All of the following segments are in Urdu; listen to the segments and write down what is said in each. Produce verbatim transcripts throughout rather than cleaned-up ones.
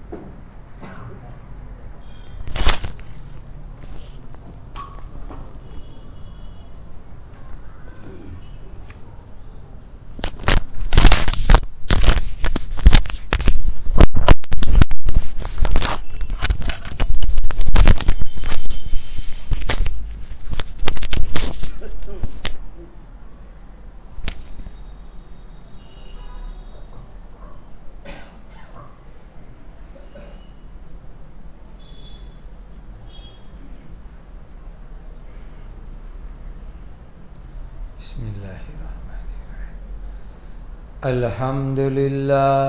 بسم الله الرحمن الرحيم. الحمد لله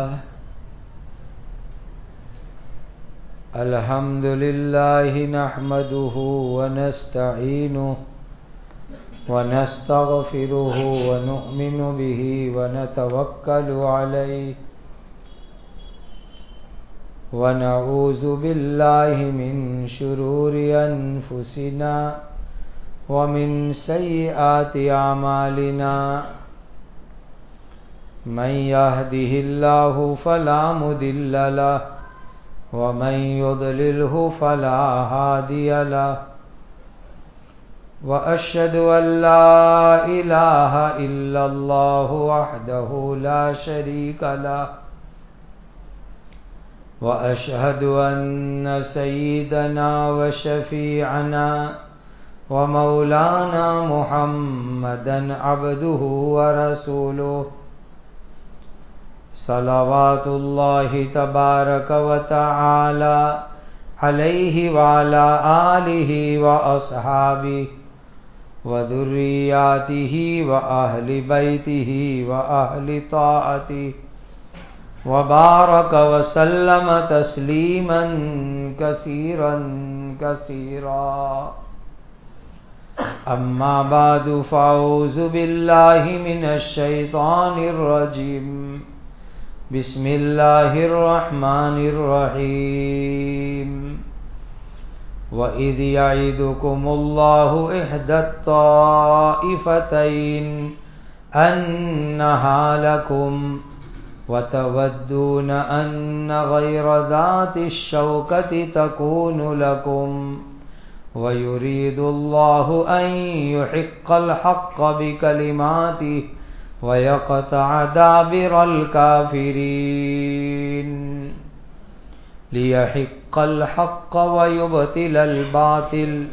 الحمد لله نحمده ونستعينه ونستغفره ونؤمن به ونتوكل عليه ونعوذ بالله من شرور أنفسنا ومن سيئات أعمالنا من يهده الله فلا مضل له ومن يضلله فلا هادي له وأشهد أن لا إله إلا الله وحده لا شريك له وأشهد أن سيدنا وشفيعنا ومولانا محمدًا عبده ورسوله صلوات الله تبارك وتعالى عليه وعلى آله وأصحابه وذرياته وأهل بيته وأهل طاعته وبارك وسلم تسليما كثيرا كثيرا. أما بعد فأعوذ بالله من الشيطان الرجيم. بسم الله الرحمن الرحيم. وإذ يعدكم الله إحدى الطائفتين أنها لكم وتودون أن غير ذات الشوكة تكون لكم ويريد الله أن يحق الحق بكلماته ويقطع دابر الكافرين ليحق الحق ويبطل الباطل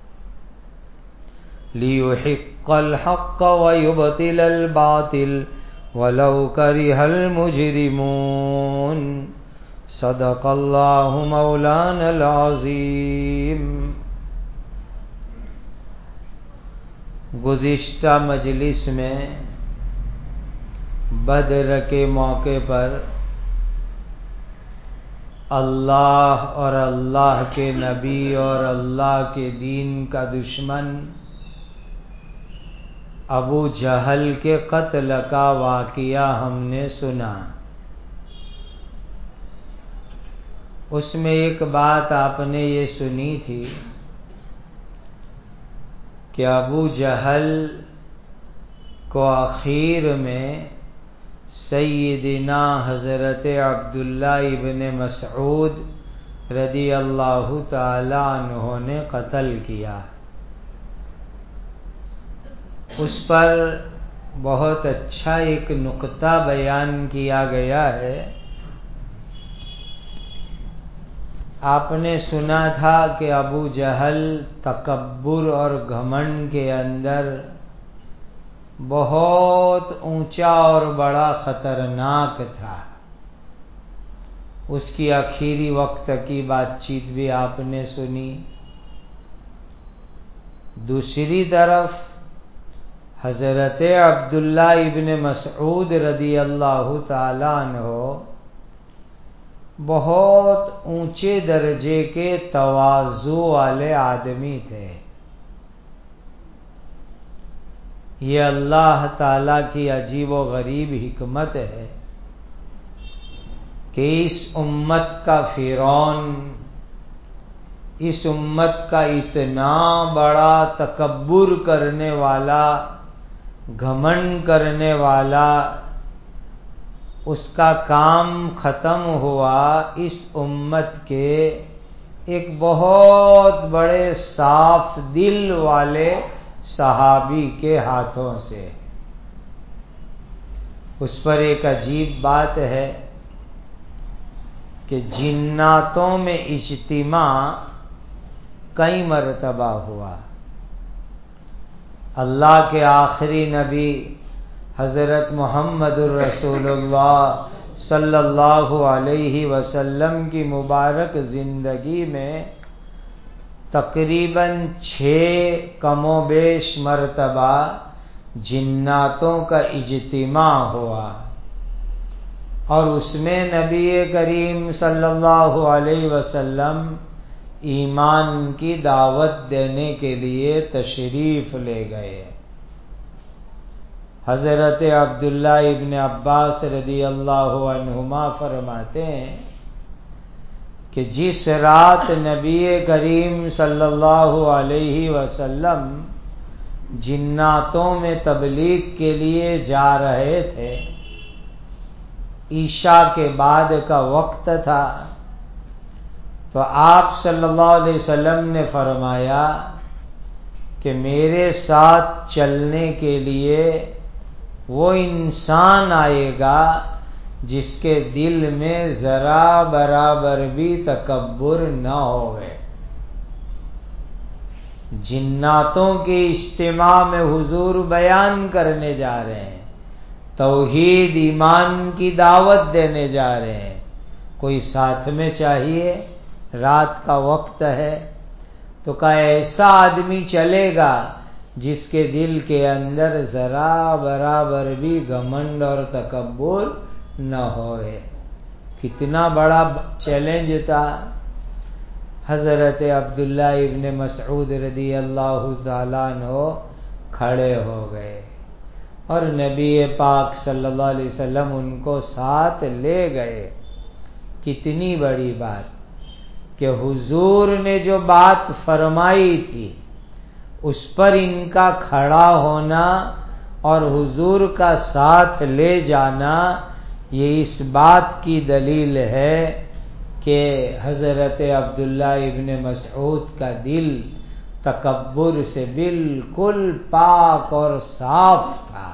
ليحق الحق ويبطل الباطل ولو كره المجرمون. صدق الله مولانا العظيم. گزشتہ مجلس میں بدر کے موقع پر اللہ اور اللہ کے نبی اور اللہ کے دین کا دشمن ابو جہل کے قتل کا واقعہ ہم نے سنا. اس میں ایک بات آپ نے یہ سنی تھی کہ ابو جہل کو آخر میں سیدنا حضرت عبداللہ ابن مسعود رضی اللہ تعالی عنہ نے قتل کیا. اس پر بہت اچھا ایک نقطہ بیان کیا گیا ہے. آپ نے سنا تھا کہ ابو جہل تکبر اور گھمنڈ کے اندر بہت اونچا اور بڑا خطرناک تھا. اس کی آخری وقت کی بات چیت بھی آپ نے سنی. دوسری طرف حضرت عبداللہ ابن مسعود رضی اللہ تعالی عنہ بہت اونچے درجے کے تواضع والے آدمی تھے. یہ اللہ تعالی کی عجیب و غریب حکمت ہے کہ اس امت کا فرعون، اس امت کا اتنا بڑا تکبر کرنے والا، گھمنڈ کرنے والا، اس کا کام ختم ہوا اس امت کے ایک بہت بڑے صاف دل والے صحابی کے ہاتھوں سے۔ اس پر ایک عجیب بات ہے کہ جناتوں میں اجتماع کئی مرتبہ ہوا۔ اللہ کے آخری نبی حضرت محمد الرسول اللہ صلی اللہ علیہ وسلم کی مبارک زندگی میں تقریباً چھ کم و بیش مرتبہ جناتوں کا اجتماع ہوا، اور اس میں نبی کریم صلی اللہ علیہ وسلم ایمان کی دعوت دینے کے لیے تشریف لے گئے۔ حضرت عبداللہ ابن عباس رضی اللہ عنہما فرماتے ہیں کہ جس رات نبی کریم صلی اللہ علیہ وسلم جناتوں میں تبلیغ کے لیے جا رہے تھے، عشاء کے بعد کا وقت تھا، تو آپ صلی اللہ علیہ وسلم نے فرمایا کہ میرے ساتھ چلنے کے لیے وہ انسان آئے گا جس کے دل میں ذرا برابر بھی تکبر نہ ہوئے۔ جناتوں کے اجتماع میں حضور بیان کرنے جا رہے ہیں، توحید ایمان کی دعوت دینے جا رہے ہیں، کوئی ساتھ میں چاہیے، رات کا وقت ہے، تو کہا ایسا آدمی چلے گا جس کے دل کے اندر ذرا برابر بھی گھمنڈ اور تکبر نہ ہوئے۔ کتنا بڑا چیلنج تھا۔ حضرت عبداللہ ابن مسعود رضی اللہ تعالیٰ عنہ کھڑے ہو گئے، اور نبی پاک صلی اللہ علیہ وسلم ان کو ساتھ لے گئے۔ کتنی بڑی بات کہ حضور نے جو بات فرمائی تھی اس پر ان کا کھڑا ہونا اور حضور کا ساتھ لے جانا، یہ اس بات کی دلیل ہے کہ حضرت عبداللہ ابن مسعود کا دل تکبر سے بالکل پاک اور صاف تھا۔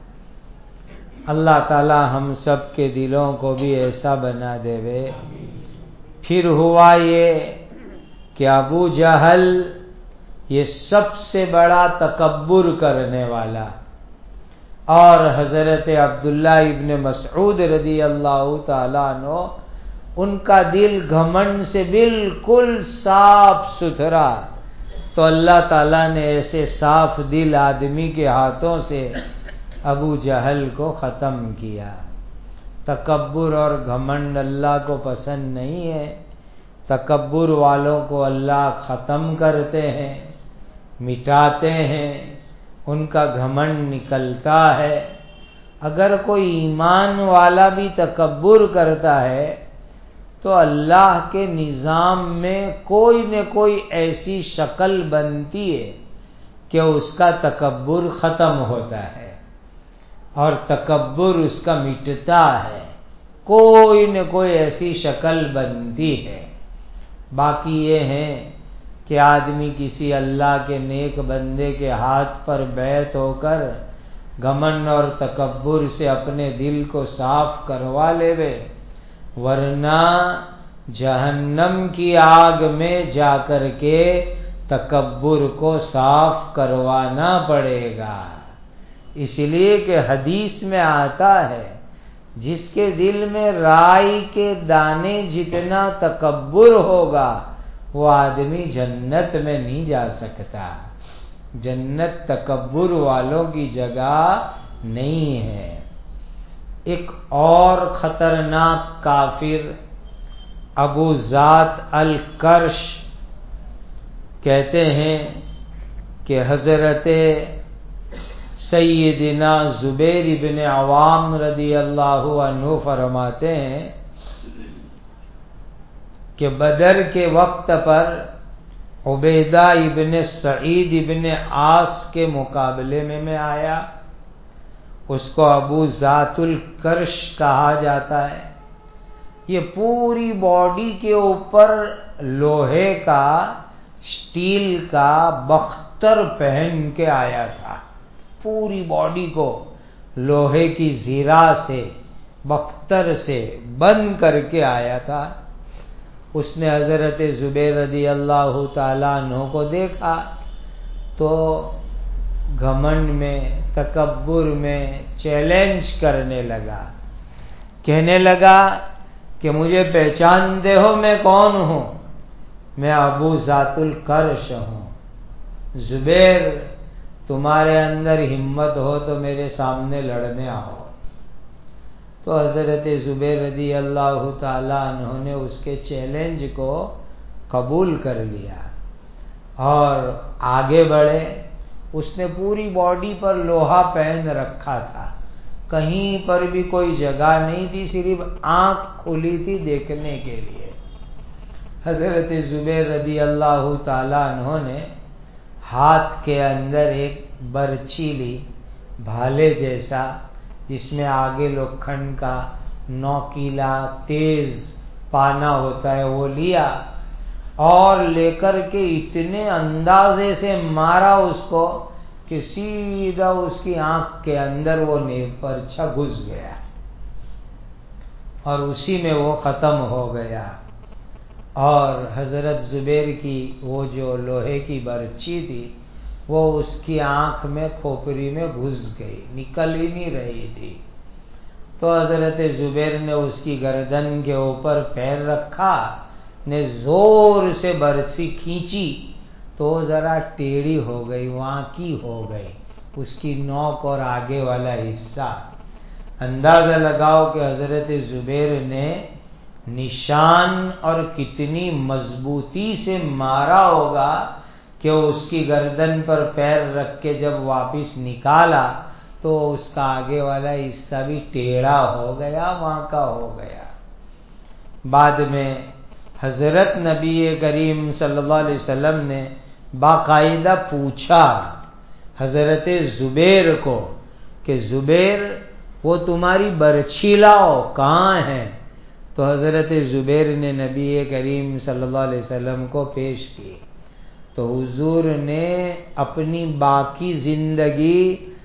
اللہ تعالی ہم سب کے دلوں کو بھی ایسا بنا دے وے۔ پھر ہوا یہ کہ ابو جہل یہ سب سے بڑا تکبر کرنے والا، اور حضرت عبداللہ ابن مسعود رضی اللہ تعالیٰ عنہ ان کا دل گھمنڈ سے بالکل صاف ستھرا، تو اللہ تعالیٰ نے ایسے صاف دل آدمی کے ہاتھوں سے ابو جہل کو ختم کیا۔ تکبر اور گھمنڈ اللہ کو پسند نہیں ہے، تکبر والوں کو اللہ ختم کرتے ہیں، مٹاتے ہیں، ان کا گھمنڈ نکلتا ہے۔ اگر کوئی ایمان والا بھی تکبر کرتا ہے تو اللہ کے نظام میں کوئی نہ کوئی ایسی شکل بنتی ہے کہ اس کا تکبر ختم ہوتا ہے اور تکبر اس کا مٹتا ہے، کوئی نہ کوئی ایسی شکل بنتی ہے۔ باقی یہ ہے کہ آدمی کسی اللہ کے نیک بندے کے ہاتھ پر بیعت ہو کر گھمنڈ اور تکبر سے اپنے دل کو صاف کروا لے وے، ورنہ جہنم کی آگ میں جا کر کے تکبر کو صاف کروانا پڑے گا۔ اس لیے کہ حدیث میں آتا ہے جس کے دل میں رائی کے دانے جتنا تکبر ہوگا وہ آدمی جنت میں نہیں جا سکتا۔ جنت تکبر والوں کی جگہ نہیں ہے۔ ایک اور خطرناک کافر ابو ذات الکرش کہتے ہیں کہ حضرت سیدنا زبیر بن عوام رضی اللہ عنہ فرماتے ہیں کہ بدر کے وقت پر عبیدہ ابن سعید ابن عاص کے مقابلے میں میں آیا، اس کو ابو ذات الکرش کہا جاتا ہے۔ یہ پوری باڈی کے اوپر لوہے کا اسٹیل کا بختر پہن کے آیا تھا، پوری باڈی کو لوہے کی زیرہ سے بختر سے بند کر کے آیا تھا۔ اس نے حضرت زبیر رضی اللہ تعالیٰ عنہ کو دیکھا تو گھمنڈ میں، تکبر میں چیلنج کرنے لگا، کہنے لگا کہ مجھے پہچانتے ہو میں کون ہوں؟ میں ابو ذات الکرش ہوں۔ زبیر، تمہارے اندر ہمت ہو تو میرے سامنے لڑنے آؤ۔ تو حضرت زبیر رضی اللہ تعالیٰ عنہ نے اس کے چیلنج کو قبول کر لیا اور آگے بڑھے۔ اس نے پوری باڈی پر لوہا پہن رکھا تھا، کہیں پر بھی کوئی جگہ نہیں تھی، صرف آنکھ کھلی تھی دیکھنے کے لیے۔ حضرت زبیر رضی اللہ تعالیٰ عنہ نے ہاتھ کے اندر ایک برچھی لی، بھالے جیسا، جس میں آگے لوکھنڈ کا نوکیلا تیز پانا ہوتا ہے، وہ لیا اور لے کر کے اتنے اندازے سے مارا اس کو کہ سیدھا اس کی آنکھ کے اندر وہ پرچھا گھس گیا اور اسی میں وہ ختم ہو گیا۔ اور حضرت زبیر کی وہ جو لوہے کی برچھی تھی وہ اس کی آنکھ میں کھوپڑی میں گھس گئی، نکل ہی نہیں رہی تھی۔ تو حضرت زبیر نے اس کی گردن کے اوپر پیر رکھا، نے زور سے برچھی کھینچی تو ذرا ٹیڑھی ہو گئی، وہاں کی ہو گئی اس کی نوک اور آگے والا حصہ۔ اندازہ لگاؤ کہ حضرت زبیر نے نشان اور کتنی مضبوطی سے مارا ہوگا کہ اس کی گردن پر پیر رکھ کے جب واپس نکالا تو اس کا آگے والا حصہ بھی ٹیڑھا ہو گیا، وہاں کا ہو گیا۔ بعد میں حضرت نبی کریم صلی اللہ علیہ وسلم نے باقاعدہ پوچھا حضرت زبیر کو کہ زبیر وہ تمہاری برچھی لاؤ کہاں ہے؟ تو حضرت زبیر نے نبی کریم صلی اللہ علیہ وسلم کو پیش کی تو حضور نے اپنی باقی زندگی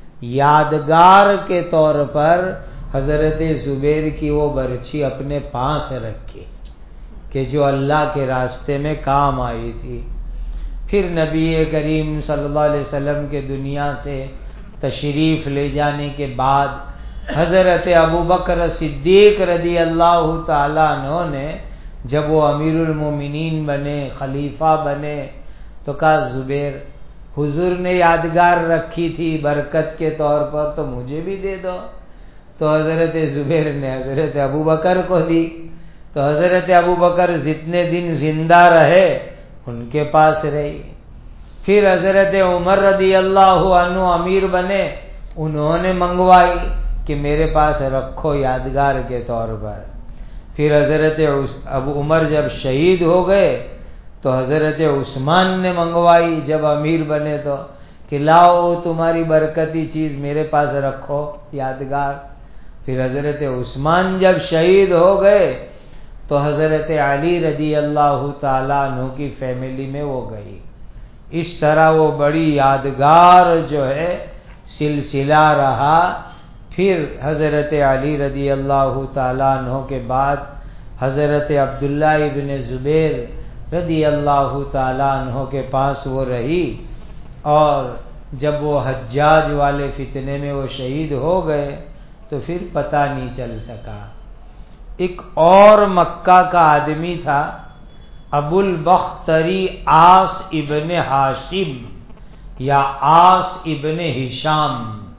یادگار کے طور پر حضرت زبیر کی وہ برچھی اپنے پاس رکھی کہ جو اللہ کے راستے میں کام آئی تھی۔ پھر نبی کریم صلی اللہ علیہ وسلم کے دنیا سے تشریف لے جانے کے بعد حضرت ابو بکر صدیق رضی اللہ تعالیٰ عنہ نے جب وہ امیر المومنین بنے، خلیفہ بنے، تو کہا زبیر حضور نے یادگار رکھی تھی برکت کے طور پر تو مجھے بھی دے دو۔ تو حضرت زبیر نے حضرت ابو بکر کو دی تو حضرت ابو بکر جتنے دن زندہ رہے ان کے پاس رہی۔ پھر حضرت عمر رضی اللہ عنہ امیر بنے، انہوں نے منگوائی کہ میرے پاس رکھو یادگار کے طور پر۔ پھر حضرت ابو عمر جب شہید ہو گئے تو حضرت عثمان نے منگوائی جب امیر بنے تو کہ لاؤ تمہاری برکتی چیز میرے پاس رکھو یادگار۔ پھر حضرت عثمان جب شہید ہو گئے تو حضرت علی رضی اللہ تعالیٰ عنہ کی فیملی میں وہ گئی۔ اس طرح وہ بڑی یادگار جو ہے سلسلہ رہا۔ پھر حضرت علی رضی اللہ تعالیٰ عنہ کے بعد حضرت عبداللہ ابن زبیر رضی اللہ تعالیٰ عنہ کے پاس وہ رہی، اور جب وہ حجاج والے فتنے میں وہ شہید ہو گئے تو پھر پتہ نہیں چل سکا۔ ایک اور مکہ کا آدمی تھا ابو البختری آس ابن ہاشم یا آس ابن ہشام،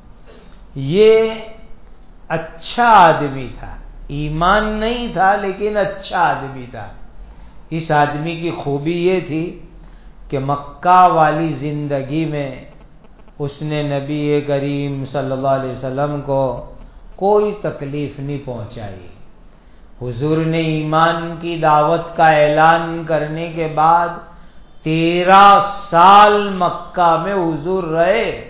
یہ اچھا آدمی تھا، ایمان نہیں تھا لیکن اچھا آدمی تھا۔ اس آدمی کی خوبی یہ تھی کہ مکہ والی زندگی میں اس نے نبی کریم صلی اللہ علیہ وسلم کو کوئی تکلیف نہیں پہنچائی۔ حضور نے ایمان کی دعوت کا اعلان کرنے کے بعد تیرہ سال مکہ میں حضور رہے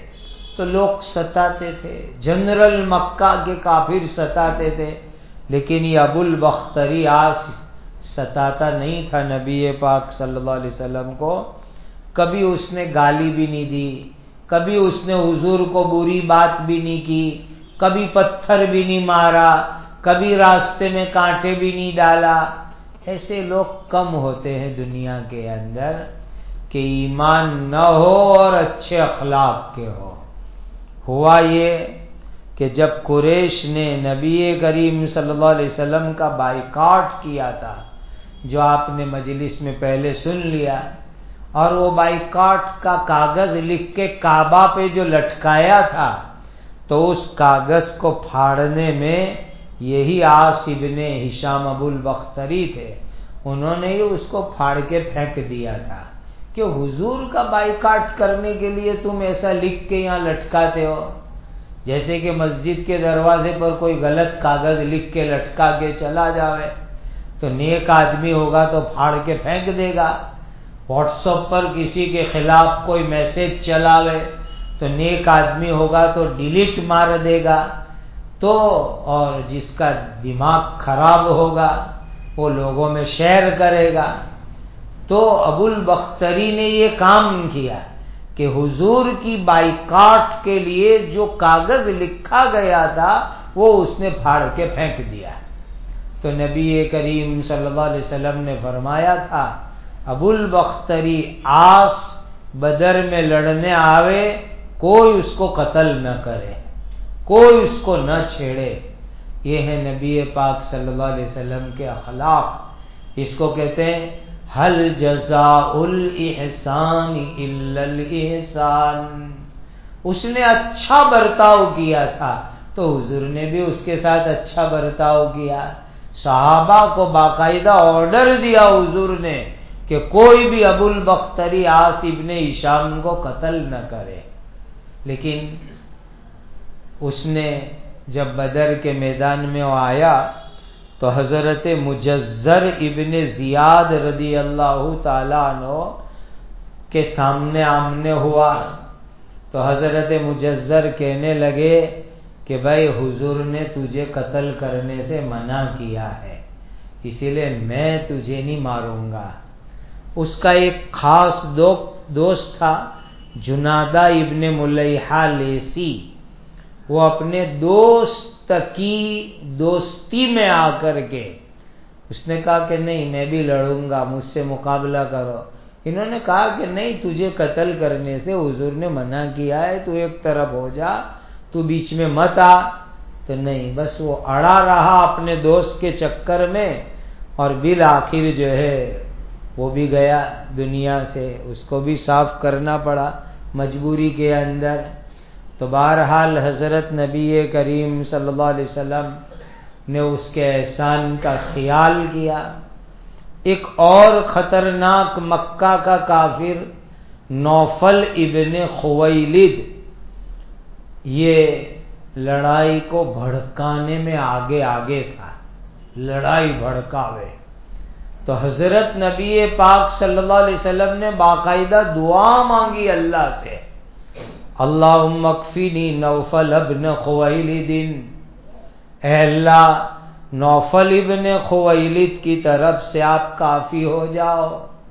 تو لوگ ستاتے تھے، جنرل مکہ کے کافر ستاتے تھے، لیکن یہ ابو البختری آس ستاتا نہیں تھا نبی پاک صلی اللہ علیہ وسلم کو۔ کبھی اس نے گالی بھی نہیں دی، کبھی اس نے حضور کو بری بات بھی نہیں کی، کبھی پتھر بھی نہیں مارا، کبھی راستے میں کانٹے بھی نہیں ڈالا۔ ایسے لوگ کم ہوتے ہیں دنیا کے اندر کہ ایمان نہ ہو اور اچھے اخلاق کے ہو۔ ہوا یہ کہ جب قریش نے نبی کریم صلی اللہ علیہ وسلم کا بائیکاٹ کیا تھا، جو آپ نے مجلس میں پہلے سن لیا، اور وہ بائیکاٹ کا کاغذ لکھ کے کعبہ پہ جو لٹکایا تھا، تو اس کاغذ کو پھاڑنے میں یہی عاص ابن ہشام ابو البختری تھے۔ انہوں نے ہی اس کو پھاڑ کے پھینک دیا تھا کہ حضور کا بائیکاٹ کرنے کے لیے تم ایسا لکھ کے یہاں لٹکاتے ہو، جیسے کہ مسجد کے دروازے پر کوئی غلط کاغذ لکھ کے لٹکا کے چلا جاوے، تو نیک آدمی ہوگا تو پھاڑ کے پھینک دے گا۔ واٹس ایپ پر کسی کے خلاف کوئی میسج چلاوے تو نیک آدمی ہوگا تو ڈیلیٹ مار دے گا، تو اور جس کا دماغ خراب ہوگا وہ لوگوں میں شیئر کرے گا۔ تو ابو البختری نے یہ کام کیا کہ حضور کی بائیکاٹ کے لیے جو کاغذ لکھا گیا تھا وہ اس نے پھاڑ کے پھینک دیا۔ تو نبی کریم صلی اللہ علیہ وسلم نے فرمایا تھا، ابو البختری آس بدر میں لڑنے آوے، کوئی اس کو قتل نہ کرے، کوئی اس کو نہ چھیڑے۔ یہ ہے نبی پاک صلی اللہ علیہ وسلم کے اخلاق۔ اس کو کہتے ہیں حل جزاء الاحسان الا الاحسان۔ اس نے اچھا برتاؤ کیا تھا تو حضور نے بھی اس کے ساتھ اچھا برتاؤ کیا۔ صحابہ کو باقاعدہ آرڈر دیا حضور نے کہ کوئی بھی ابو البختری عاص ابن ہشام کو قتل نہ کرے، لیکن اس نے جب بدر کے میدان میں وہ آیا تو حضرت مجزر ابن زیاد رضی اللہ تعالیٰ عنہ کے سامنے آمنے ہوا، تو حضرت مجزر کہنے لگے کہ بھائی حضور نے تجھے قتل کرنے سے منع کیا ہے، اسی لیے میں تجھے نہیں ماروں گا۔ اس کا ایک خاص دوست تھا جنادہ ابن ملیحہ لیسی، وہ اپنے دوست کی دوستی میں آ کر کے اس نے کہا کہ نہیں میں بھی لڑوں گا، مجھ سے مقابلہ کرو۔ انہوں نے کہا کہ نہیں، تجھے قتل کرنے سے حضور نے منع کیا ہے، تو ایک طرف ہو جا، تو بیچ میں مت آ۔ تو نہیں، بس وہ اڑا رہا اپنے دوست کے چکر میں، اور بالآخر جو ہے وہ بھی گیا دنیا سے، اس کو بھی صاف کرنا پڑا مجبوری کے اندر۔ تو بہرحال حضرت نبی کریم صلی اللہ علیہ وسلم نے اس کے احسان کا خیال کیا۔ ایک اور خطرناک مکہ کا کافر نوفل ابن خویلد، یہ لڑائی کو بھڑکانے میں آگے آگے تھا، لڑائی بھڑکاوے۔ تو حضرت نبی پاک صلی اللہ علیہ وسلم نے باقاعدہ دعا مانگی اللہ سے، اللہم اکفینی نوفل ابن خویلد، اے اللہ نوفل ابن خویلد کی طرف سے آپ کافی ہو جاؤ۔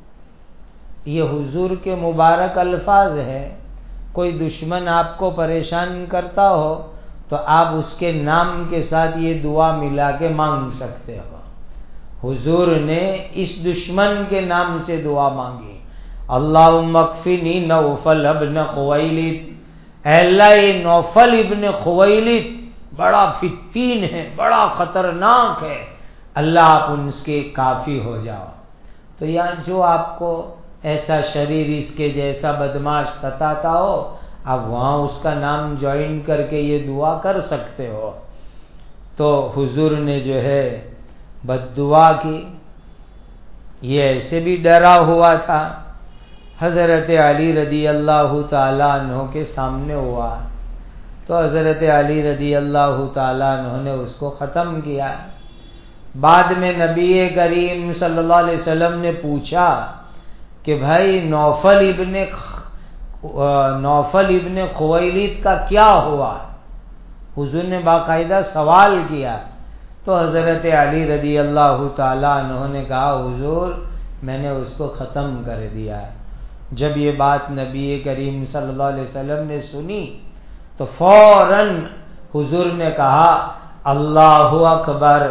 یہ حضور کے مبارک الفاظ ہے۔ کوئی دشمن آپ کو پریشان کرتا ہو تو آپ اس کے نام کے ساتھ یہ دعا ملا کے مانگ سکتے ہو۔ حضور نے اس دشمن کے نام سے دعا مانگی، اللہم اکفنی نوفل ابن خویلد، اے اللہ یہ نوفل ابن خویلد بڑا فتین ہے، بڑا خطرناک ہے، اللہ آپ ان کے کافی ہو جاؤ۔ تو یہاں جو آپ کو ایسا شریر اس کے جیسا بدماش ستاتا ہو، آپ وہاں اس کا نام جوائن کر کے یہ دعا کر سکتے ہو۔ تو حضور نے جو ہے بد دعا کی، یہ ایسے بھی ڈرا ہوا تھا۔ حضرت علی رضی اللہ تعالیٰ عنہ کے سامنے ہوا تو حضرت علی رضی اللہ تعالیٰ عنہ نے اس کو ختم کیا۔ بعد میں نبی کریم صلی اللہ علیہ وسلم نے پوچھا کہ بھائی نوفل ابن نوفل ابن خویلد کا کیا ہوا؟ حضور نے باقاعدہ سوال کیا تو حضرت علی رضی اللہ تعالیٰ عنہ نے کہا حضور میں نے اس کو ختم کر دیا ہے۔ جب یہ بات نبی کریم صلی اللہ علیہ وسلم نے سنی تو فوراً حضور نے کہا اللہ اکبر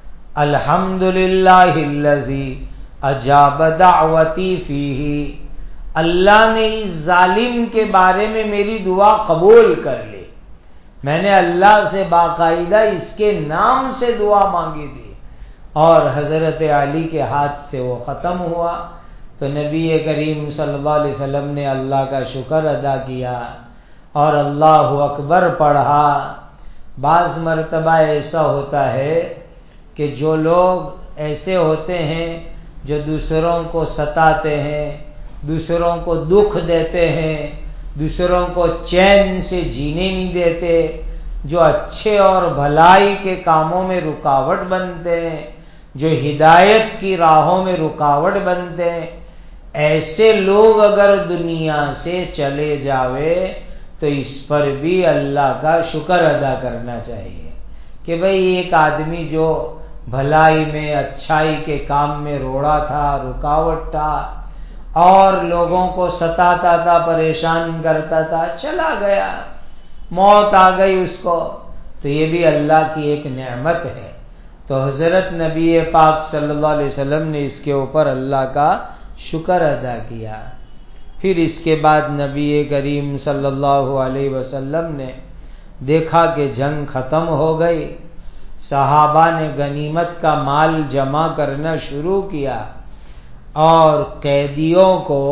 الحمدللہ الذی اجاب دعوتی فیہ، اللہ نے اس ظالم کے بارے میں میری دعا قبول کر لی، میں نے اللہ سے باقاعدہ اس کے نام سے دعا مانگی تھی اور حضرت علی کے ہاتھ سے وہ ختم ہوا۔ تو نبی کریم صلی اللہ علیہ وسلم نے اللہ کا شکر ادا کیا اور اللہ اکبر پڑھا۔ بعض مرتبہ ایسا ہوتا ہے کہ جو لوگ ایسے ہوتے ہیں جو دوسروں کو ستاتے ہیں، دوسروں کو دکھ دیتے ہیں، دوسروں کو چین سے جینے نہیں دیتے، جو اچھے اور بھلائی کے کاموں میں رکاوٹ بنتے ہیں، جو ہدایت کی راہوں میں رکاوٹ بنتے ہیں، ایسے لوگ اگر دنیا سے چلے جاوے تو اس پر بھی اللہ کا شکر ادا کرنا چاہیے کہ بھئی ایک آدمی جو بھلائی میں اچھائی کے کام میں روڑا تھا، رکاوٹ تھا اور لوگوں کو ستاتا تھا، پریشان کرتا تھا، چلا گیا، موت آ گئی اس کو، تو یہ بھی اللہ کی ایک نعمت ہے۔ تو حضرت نبی پاک صلی اللہ علیہ وسلم نے اس کے اوپر اللہ کا شکر ادا کیا۔ پھر اس کے بعد نبی کریم صلی اللہ علیہ وسلم نے دیکھا کہ جنگ ختم ہو گئی، صحابہ نے غنیمت کا مال جمع کرنا شروع کیا اور قیدیوں کو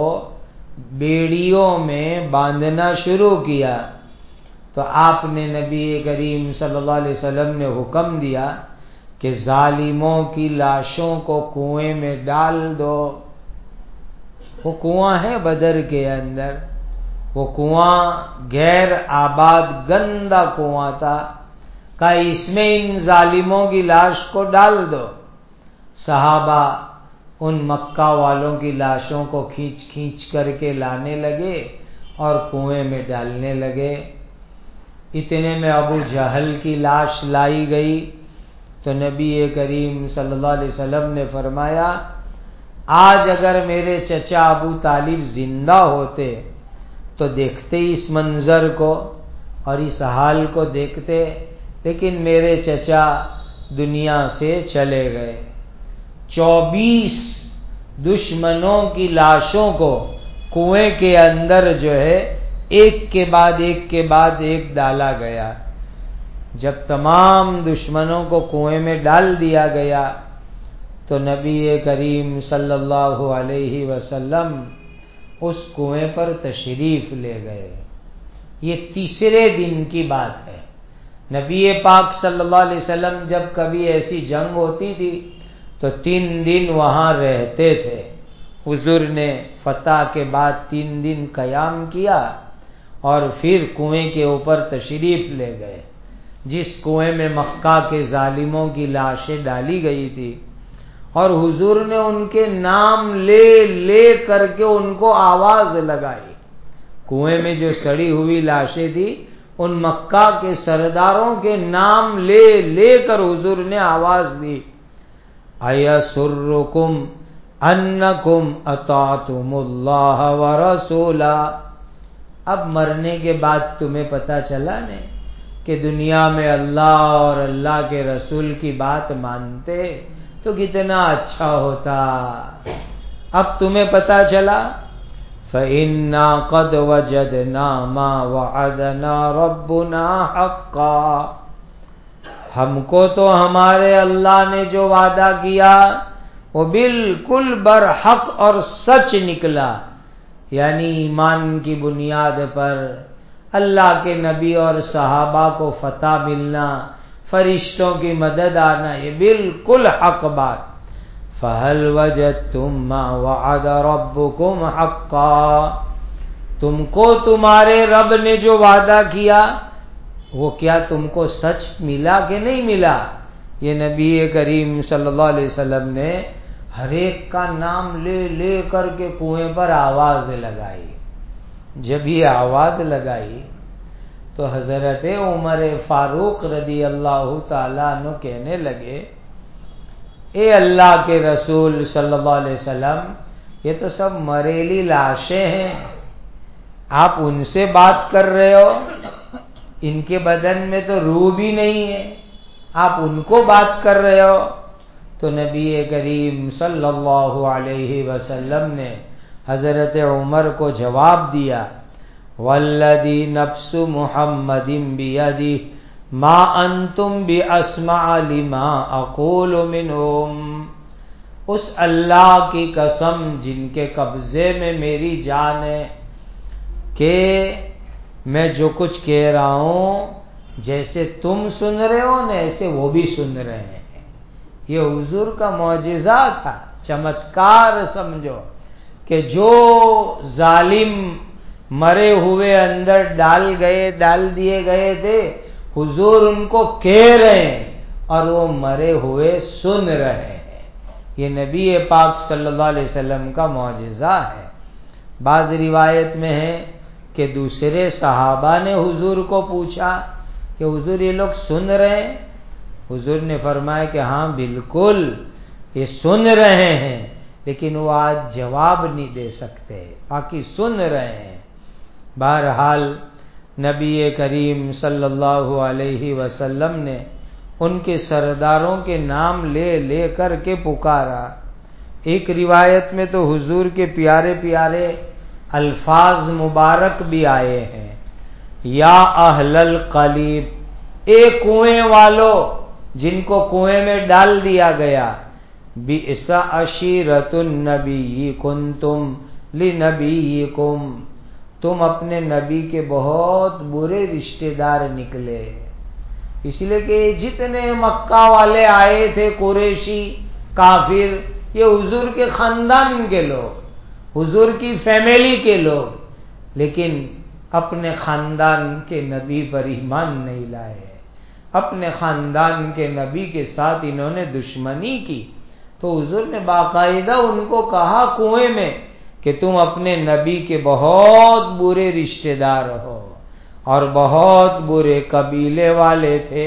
بیڑیوں میں باندھنا شروع کیا۔ تو آپ نے نبی کریم صلی اللہ علیہ وسلم نے حکم دیا کہ ظالموں کی لاشوں کو کنویں میں ڈال دو۔ وہ کنواں ہے بدر کے اندر، وہ کنواں غیر آباد گندا کنواں تھا، کہ اس میں ان ظالموں کی لاش کو ڈال دو۔ صحابہ ان مکہ والوں کی لاشوں کو کھینچ کھینچ کر کے لانے لگے اور کنویں میں ڈالنے لگے۔ اتنے میں ابو جہل کی لاش لائی گئی تو نبی کریم صلی اللہ علیہ وسلم نے فرمایا آج اگر میرے چچا ابو طالب زندہ ہوتے تو دیکھتے اس منظر کو اور اس حال کو دیکھتے، لیکن میرے چچا دنیا سے چلے گئے۔ چوبیس دشمنوں کی لاشوں کو کنویں کے اندر جو ہے ایک کے بعد ایک کے بعد ایک ڈالا گیا۔ جب تمام دشمنوں کو کنویں میں ڈال دیا گیا تو نبی کریم صلی اللہ علیہ وسلم اس کنویں پر تشریف لے گئے۔ یہ تیسرے دن کی بات ہے۔ نبی پاک صلی اللہ علیہ وسلم جب کبھی ایسی جنگ ہوتی تھی تو تین دن وہاں رہتے تھے۔ حضور نے فتح کے بعد تین دن قیام کیا اور پھر کنویں کے اوپر تشریف لے گئے، جس کنویں میں مکہ کے ظالموں کی لاشیں ڈالی گئی تھی، اور حضور نے ان کے نام لے لے کر کے ان کو آواز لگائی۔ کنویں میں جو سڑی ہوئی لاشیں تھی ان مکہ کے سرداروں کے نام لے لے کر حضور نے آواز دی، ایسرکم انکم اطعتم اللہ ورسولہ۔ اب مرنے کے بعد تمہیں پتہ چلا نہیں کہ دنیا میں اللہ اور اللہ کے رسول کی بات مانتے تو کتنا اچھا ہوتا۔ اب تمہیں پتہ چلا فَإِنَّا قَدْ وَجَدْنَا مَا وَعَدَنَا رَبُّنَا حَقًّا، ہم کو تو ہمارے اللہ نے جو وعدہ کیا وہ بالکل برحق اور سچ نکلا، یعنی ایمان کی بنیاد پر اللہ کے نبی اور صحابہ کو فتح ملنا، فرشتوں کی مدد آنا، یہ بالکل حق بات۔ فَهَلْ وَجَدْتُمْ مَا وَعَدَ رَبُّكُمْ حَقًّا، تم کو تمہارے رب نے جو وعدہ کیا وہ کیا تم کو سچ ملا کہ نہیں ملا؟ یہ نبی کریم صلی اللہ علیہ وسلم نے ہر ایک کا نام لے لے کر کے کنویں پر آواز لگائی۔ جب یہ آواز لگائی تو حضرت عمر فاروق رضی اللہ تعالیٰ عنہ کہنے لگے، اے اللہ کے رسول صلی اللہ علیہ وسلم، یہ تو سب مریلی لاشیں ہیں، آپ ان سے بات کر رہے ہو؟ ان کے بدن میں تو روح بھی نہیں ہے، آپ ان کو بات کر رہے ہو؟ تو نبی کریم صلی اللہ علیہ وسلم نے حضرت عمر کو جواب دیا، والذی نفس محمد بیدہ ما انتم باسمع لما اقول منہم، اس اللہ کی قسم جن کے قبضے میں میری جان ہے کہ میں جو کچھ کہہ رہا ہوں جیسے تم سن رہے ہو نا ایسے وہ بھی سن رہے ہیں۔ یہ حضور کا معجزہ تھا، چمتکار سمجھو، کہ جو ظالم مرے ہوئے اندر ڈال گئے ڈال دیے گئے تھے، حضور ان کو کہہ رہے ہیں اور وہ مرے ہوئے سن رہے ہیں۔ یہ نبی پاک صلی اللہ علیہ وسلم کا معجزہ ہے۔ بعض روایت میں ہے کہ دوسرے صحابہ نے حضور کو پوچھا کہ حضور یہ لوگ سن رہے ہیں؟ حضور نے فرمایا کہ ہاں بالکل یہ سن رہے ہیں، لیکن وہ آج جواب نہیں دے سکتے، باقی سن رہے ہیں۔ بہرحال نبی کریم صلی اللہ علیہ وسلم نے ان کے سرداروں کے نام لے لے کر کے پکارا۔ ایک روایت میں تو حضور کے پیارے پیارے الفاظ مبارک بھی آئے ہیں، یا اہل القلیب، اے کنویں والو جن کو کنویں میں ڈال دیا گیا، بئس عشیرۃ النبی کنتم لنبیکم، تم اپنے نبی کے بہت برے رشتہ دار نکلے، اس لیے کہ جتنے مکہ والے آئے تھے قریشی کافر، یہ حضور کے خاندان کے لوگ، حضور کی فیملی کے لوگ، لیکن اپنے خاندان کے نبی پر ایمان نہیں لائے، اپنے خاندان کے نبی کے ساتھ انہوں نے دشمنی کی۔ تو حضور نے باقاعدہ ان کو کہا کنویں میں کہ تم اپنے نبی کے بہت برے رشتہ دار ہو اور بہت برے قبیلے والے تھے۔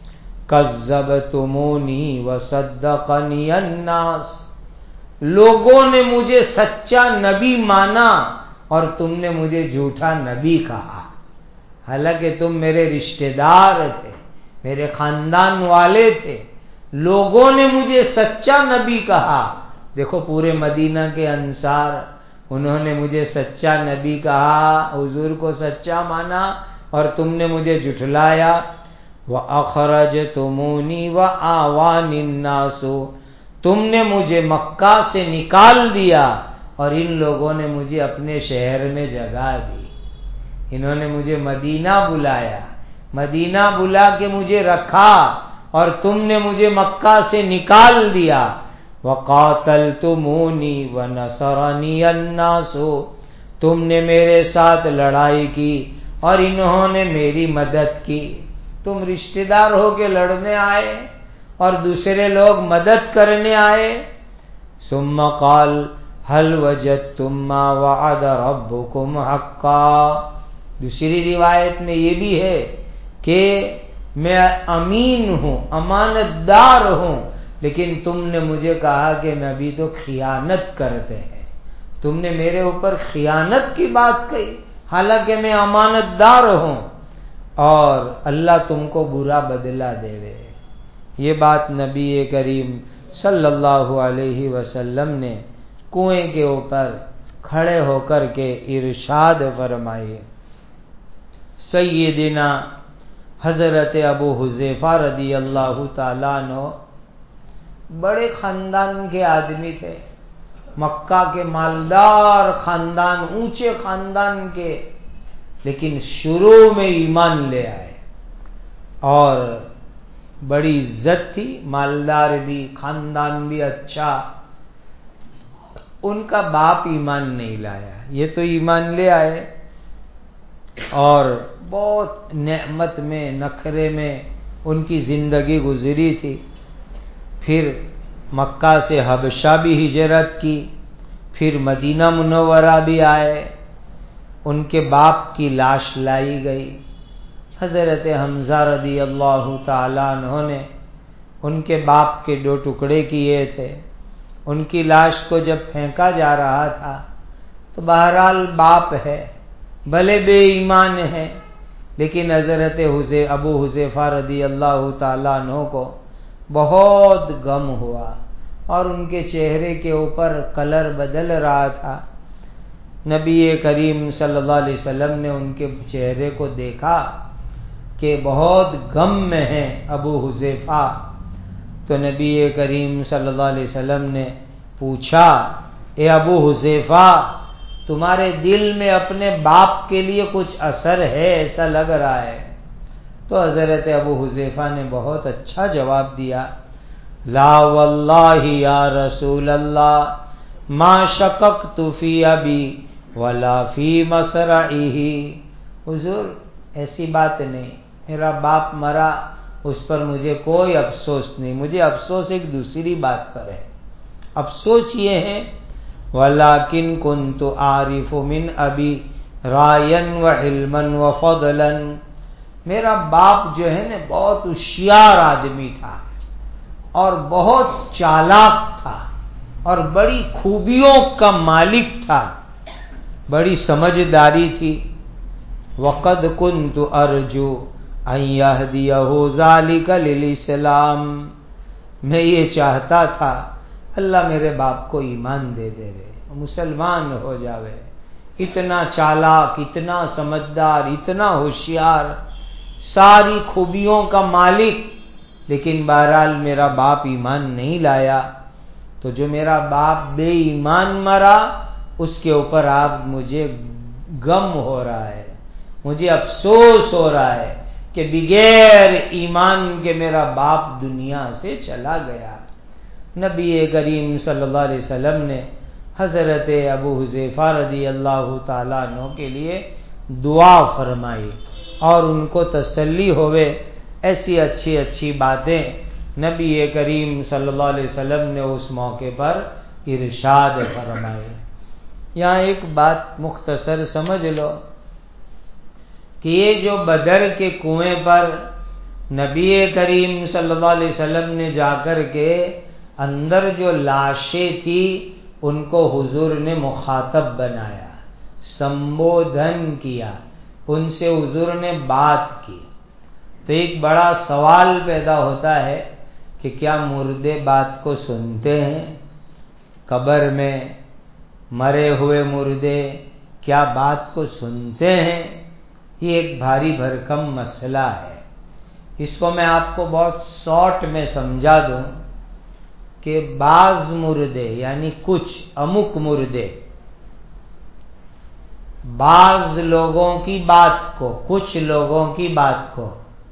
کذبتمونی وصدقنی الناس، لوگوں نے مجھے سچا نبی مانا اور تم نے مجھے جھوٹا نبی کہا، حالانکہ تم میرے رشتہ دار تھے، میرے خاندان والے تھے، لوگوں نے مجھے سچا نبی کہا۔ دیکھو پورے مدینہ کے انصار، انہوں نے مجھے سچا نبی کہا، حضور کو سچا مانا اور تم نے مجھے جھٹلایا۔ وَأَخْرَجْتُمُونِي وَآوَانِ النَّاسُ، تم نے مجھے مکہ سے نکال دیا اور ان لوگوں نے مجھے اپنے شہر میں جگہ دی، انہوں نے مجھے مدینہ بلایا، مدینہ بلا کے مجھے رکھا اور تم نے مجھے مکہ سے نکال دیا۔ وَقَاتَلْتُمُونِي وَنَصَرَنِيَ النَّاسُ، تم نے میرے ساتھ لڑائی کی اور انہوں نے میری مدد کی۔ تم رشتہ دار ہو کے لڑنے آئے اور دوسرے لوگ مدد کرنے آئے۔ ثم قال هل وجدتم ما وعد ربكم حقا، دوسری روایت میں یہ بھی ہے کہ میں امین ہوں، امانت دار ہوں، لیکن تم نے مجھے کہا کہ نبی تو خیانت کرتے ہیں، تم نے میرے اوپر خیانت کی بات کہی، حالانکہ میں امانت دار ہوں اور اللہ تم کو برا بدلہ دے وے۔ یہ بات نبی کریم صلی اللہ علیہ وسلم نے کنویں کے اوپر کھڑے ہو کر کے ارشاد فرمائے۔ سیدنا حضرت ابو حذیفہ رضی اللہ تعالیٰ عنہ بڑے خاندان کے آدمی تھے، مکہ کے مالدار خاندان، اونچے خاندان کے، لیکن شروع میں ایمان لے آئے اور بڑی عزت تھی، مالدار بھی، خاندان بھی اچھا۔ ان کا باپ ایمان نہیں لایا، یہ تو ایمان لے آئے اور بہت نعمت میں، نخرے میں ان کی زندگی گزری تھی۔ پھر مکہ سے حبشہ بھی ہجرت کی، پھر مدینہ منورہ بھی آئے، ان کے باپ کی لاش لائی گئی. حضرت حمزہ رضی اللہ تعالیٰ عنہ نے ان کے باپ کے دو ٹکڑے کیے تھے. ان کی لاش کو جب پھینکا جا رہا تھا تو بہرحال باپ ہے، بھلے بے ایمان ہے، لیکن حضرت حذیفہ ابو حذیفہ رضی اللہ تعالیٰ عنہ کو بہت غم ہوا اور ان کے چہرے کے اوپر کلر بدل رہا تھا. نبی کریم صلی اللہ علیہ وسلم نے ان کے چہرے کو دیکھا کہ بہت غم میں ہیں ابو حذیفہ. تو نبی کریم صلی اللہ علیہ وسلم نے پوچھا، اے ابو حذیفہ، تمہارے دل میں اپنے باپ کے لیے کچھ اثر ہے؟ ایسا لگ رہا ہے. تو حضرت ابو حذیفہ نے بہت اچھا جواب دیا، لا واللہ یا رسول اللہ ما شککت فی ابی ولا فی مصرعہ. حضور ایسی بات نہیں، میرا باپ مرا اس پر مجھے کوئی افسوس نہیں، مجھے افسوس ایک دوسری بات پر ہے. افسوس یہ ہے وَلَكِنْ كُنْتُ أَعْرِفُ مِنْ أَبِي رَائًا وَعِلْمًا وَفَضْلًا. میرا باپ جو ہے نا بہت ہوشیار آدمی تھا اور بہت چالاک تھا اور بڑی خوبیوں کا مالک تھا، بڑی سمجھداری تھی. وَقَدْ كُنْتُ أَرْجُو أَنْ يَهْدِيَهُ ذَلِكَ لِلْإِسْلَامِ. میں یہ چاہتا تھا اللہ میرے باپ کو ایمان دے دے رہے، مسلمان ہو جاوے. اتنا چالاک، اتنا سمجھدار، اتنا ہوشیار، ساری خوبیوں کا مالک، لیکن بہرحال میرا باپ ایمان نہیں لایا. تو جو میرا باپ بے ایمان مرا اس کے اوپر آپ مجھے غم ہو رہا ہے، مجھے افسوس ہو رہا ہے کہ بغیر ایمان کے میرا باپ دنیا سے چلا گیا. نبی کریم صلی اللہ علیہ وسلم نے حضرت ابو حذیفہ رضی اللہ تعالیٰ عنہ کے لیے دعا فرمائی اور ان کو تسلی ہوئے. ایسی اچھی اچھی باتیں نبی کریم صلی اللہ علیہ وسلم نے اس موقع پر ارشاد فرمائی. یہاں ایک بات مختصر سمجھ لو کہ یہ جو بدر کے کنویں پر نبی کریم صلی اللہ علیہ وسلم نے جا کر کے اندر جو لاشیں تھی ان کو حضور نے مخاطب بنایا، سمبودھن کیا، ان سے حضور نے بات کی. تو ایک بڑا سوال پیدا ہوتا ہے کہ کیا مردے بات کو سنتے ہیں؟ قبر میں مرے ہوئے مردے کیا بات کو سنتے ہیں؟ یہ ایک بھاری بھرکم مسئلہ ہے. اس کو میں آپ کو بہت شارٹ میں سمجھا دوں کہ بعض مردے یعنی کچھ امک مردے بعض لوگوں کی بات کو، کچھ لوگوں کی بات کو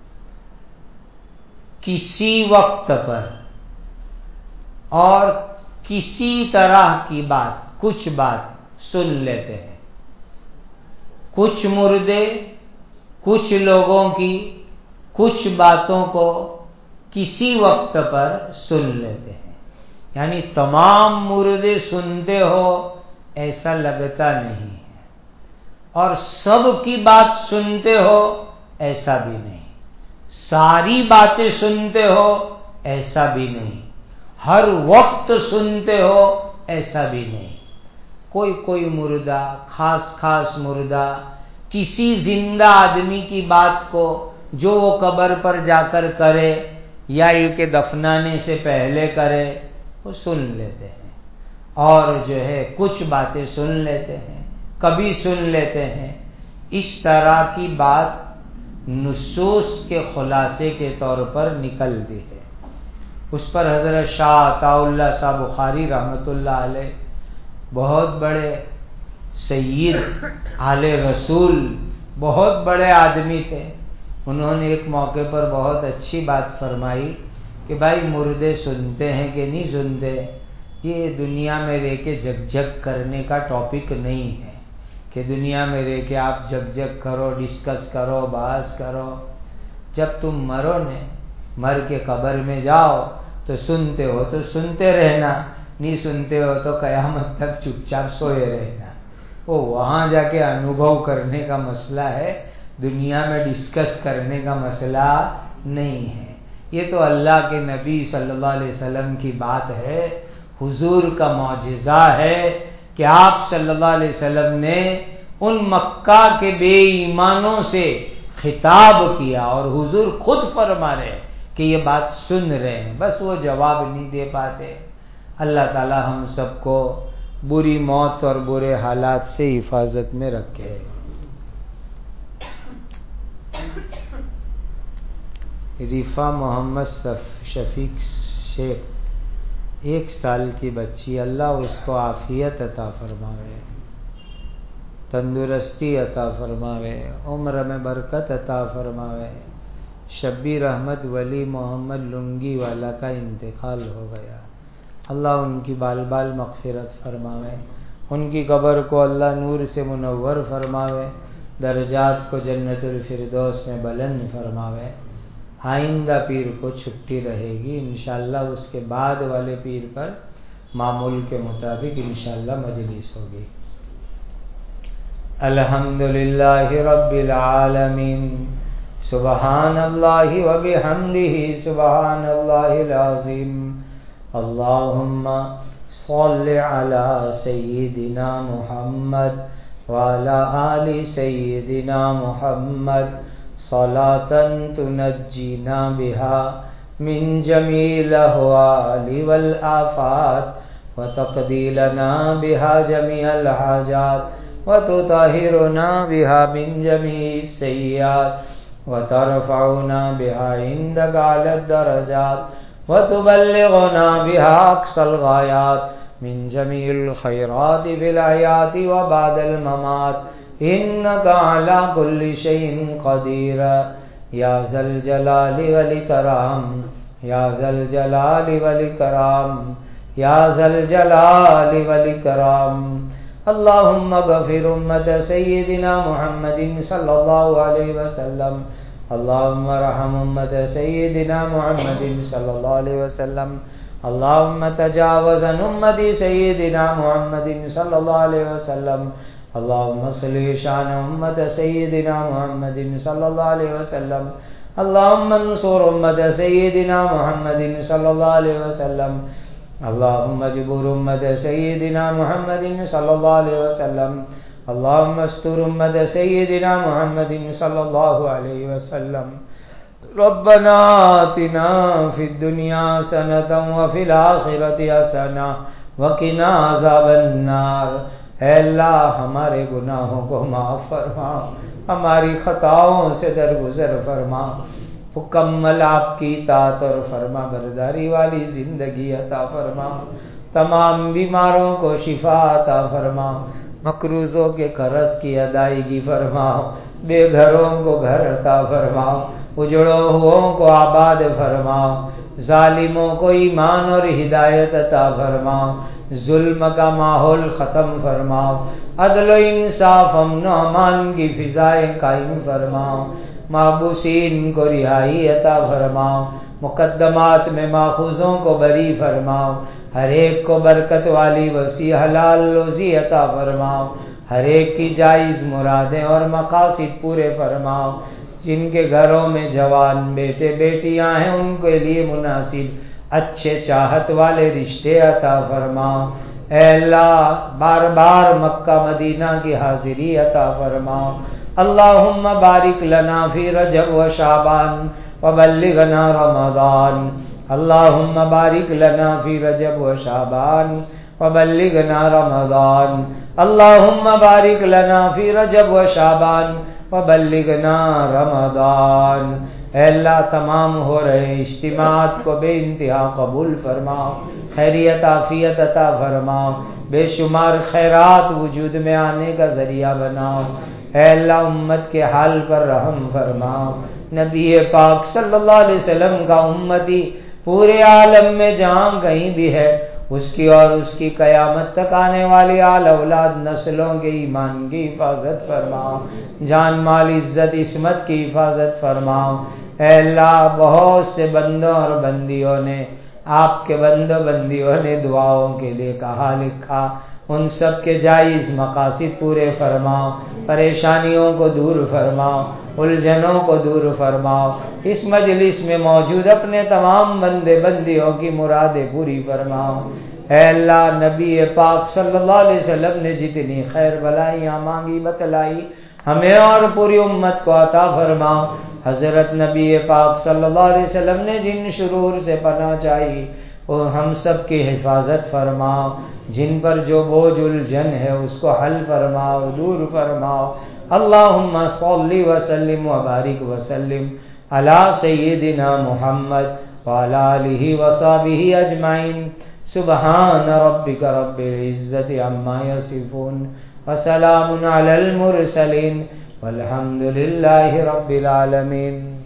کسی وقت پر اور کسی طرح کی بات، کچھ بات سن لیتے ہیں. کچھ مردے کچھ لوگوں کی کچھ باتوں کو کسی وقت پر سن لیتے ہیں. یعنی تمام مردے سنتے ہو ایسا لگتا نہیں ہے، اور سب کی بات سنتے ہو ایسا بھی نہیں، ساری باتیں سنتے ہو ایسا بھی نہیں، ہر وقت سنتے ہو ایسا بھی نہیں. کوئی کوئی مردہ، خاص خاص مردہ کسی زندہ آدمی کی بات کو جو وہ قبر پر جا کر کرے یا یہ کہ دفنانے سے پہلے کرے وہ سن لیتے ہیں، اور جو ہے کچھ باتیں سن لیتے ہیں، کبھی سن لیتے ہیں. اس طرح کی بات نصوص کے خلاصے کے طور پر نکلتی ہے. اس پر حضرت شاہ عطا اللہ صاحب بخاری رحمۃ اللہ علیہ بہت بڑے سید آل رسول، بہت بڑے آدمی تھے. انہوں نے ایک موقع پر بہت اچھی بات فرمائی کہ بھائی مردے سنتے ہیں کہ نہیں سنتے، یہ دنیا میں رہ کے جگ جگ کرنے کا ٹاپک نہیں ہے کہ دنیا میں رہ کے آپ جگ جگ کرو، ڈسکس کرو، بحث کرو. جب تم مرو نے، مر کے قبر میں جاؤ تو سنتے ہو تو سنتے رہنا، نہیں سنتے ہو تو قیامت تک چپ چاپ سوئے رہنا. وہ وہاں جا کے انوبھو کرنے کا مسئلہ ہے، دنیا میں ڈسکس کرنے کا مسئلہ نہیں ہے۔ یہ تو اللہ کے نبی صلی اللہ علیہ وسلم کی بات ہے، حضور کا معجزہ ہے کہ آپ صلی اللہ علیہ وسلم نے ان مکہ کے بے ایمانوں سے خطاب کیا اور حضور خود فرما رہے کہ یہ بات سن رہے ہیں، بس وہ جواب نہیں دے پاتے۔ اللہ تعالی ہم سب کو بری موت اور برے حالات سے حفاظت میں رکھے۔ رفا محمد شفیق شیخ، ایک سال کی بچی، اللہ اس کو عافیت عطا فرماوے، تندرستی عطا فرماوے، عمر میں برکت عطا فرماوے۔ شبیر احمد ولی محمد لنگی والا کا انتقال ہو گیا، اللہ ان کی بال بال مغفرت فرماوے، ان کی قبر کو اللہ نور سے منور فرماوے، درجات کو جنت الفردوس میں بلند فرماوے۔ آئندہ پیر کو چھٹی رہے گی، انشاءاللہ اس کے بعد والے پیر پر معمول کے مطابق انشاءاللہ مجلس ہوگی۔ الحمدللہ رب العالمین، سبحان اللہ و بحمدہ سبحان اللہ العظیم۔ اللہم صل علی سیدنا محمد وعلی آل سیدنا محمد صلاۃ تنجینا بہا من جمیع الاحوال والآفات وتقضی لنا بہا جمیع الحاجات وتطہرنا بہا من جمیع السیئات وترفعنا بہا عندک اعلی الدرجات وتبلغنا بہا اقصى الغایات من جمیع الخیرات فی الحیات وبعد الممات انک علی کل شیء قدیر یا ذا الجلال والاکرام، یا ذا الجلال والاکرام، یا ذا الجلال والاکرام۔ اللہم اغفر امت سیدنا محمد صلی اللہ علیہ وسلم، اللہم ارحم امت سیدنا محمد صلی اللہ علیہ وسلم، اللہم تجاوز عن امت سیدنا محمد صلی اللہ علیہ وسلم، اللہم صلی شان امت سیدنا محمد صلی اللہ علیہ وسلم، اللہم انصر امت سیدنا محمد صلی اللہ علیہ وسلم، اللہم اجبر امت سیدنا محمد صلی اللہ علیہ وسلم، اللہم استر امت سیدنا محمد صلی اللہ علیہ وسلم۔ ربنا آتنا فی الدنیا حسنۃ وفی الآخرۃ حسنۃ وقنا عذاب النار۔ اے اللہ ہمارے گناہوں کو معاف فرما، ہماری خطاؤں سے درگزر فرما، مکمل آپ کی اطاعت اور فرما برداری والی زندگی عطا فرما، تمام بیماروں کو شفا عطا فرما، مقروضوں کے قرض کی ادائیگی فرماؤ، بے گھروں کو گھر عطا فرماؤ، اجڑوں ہووں کو آباد فرماؤ، ظالموں کو ایمان اور ہدایت عطا فرماؤ، ظلم کا ماحول ختم فرماؤ، عدل و انصاف امن و امان کی فضائیں قائم فرماؤ، محبوسین کو رہائی عطا فرماؤ، مقدمات میں ماخوذوں کو بری فرماؤ، ہر ایک کو برکت والی وسیع حلال روزی عطا فرماؤ، ہر ایک کی جائز مرادیں اور مقاصد پورے فرماؤ، جن کے گھروں میں جوان بیٹے بیٹیاں ہیں ان کے لیے مناسب اچھے چاہت والے رشتے عطا فرماؤ۔ اے اللہ بار بار مکہ مدینہ کی حاضری عطا فرماؤ۔ اللہم بارک لنا فی رجب و شعبان وبلغنا رمضان، اللہم بارک لنا فی رجب و شعبان وبلغنا رمضان، اللہم بارک لنا فی رجب و شعبان وبلغنا رمضان۔ اے اللہ تمام ہو رہے اجتماعات کو بے انتہا قبول فرماؤ، خیریت عافیت عطا فرماؤ، بے شمار خیرات وجود میں آنے کا ذریعہ بناؤ۔ اے اللہ امت کے حال پر رحم فرماؤ، نبی پاک صلی اللہ علیہ وسلم کا امتی پورے عالم میں جہاں کہیں بھی ہے اس کی اور اس کی قیامت تک آنے والی آل اولاد نسلوں کے ایمان کی حفاظت فرماؤ، جان مال عزت عصمت کی حفاظت فرماؤ۔ اے اللہ بہت سے بندوں اور بندیوں نے، آپ کے بندوں بندیوں نے دعاؤں کے لیے کہا لکھا، ان سب کے جائز مقاصد پورے فرماؤ، پریشانیوں کو دور فرماؤ، الجھنوں کو دور فرماؤ، اس مجلس میں موجود اپنے تمام بندے بندیوں کی مرادیں پوری فرماؤ۔ اے اللہ، نبی پاک صلی اللہ علیہ وسلم نے جتنی خیر بلائیاں مانگی بتلائی ہمیں اور پوری امت کو عطا فرماؤ۔ حضرت نبی پاک صلی اللہ علیہ وسلم نے جن شرور سے پناہ چاہی وہ ہم سب کی حفاظت فرماؤ، جن پر جو بوجھ الجھن ہے اس کو حل فرماؤ، دور فرماؤ۔ اللہم صلی وسلم وبارک وسلم علی سیدنا محمد وعلی آلہ وصحبہ اجمعین۔ سبحان ربک رب العزت عما یصفون وسلام علی المرسلین والحمد للہ رب العالمین۔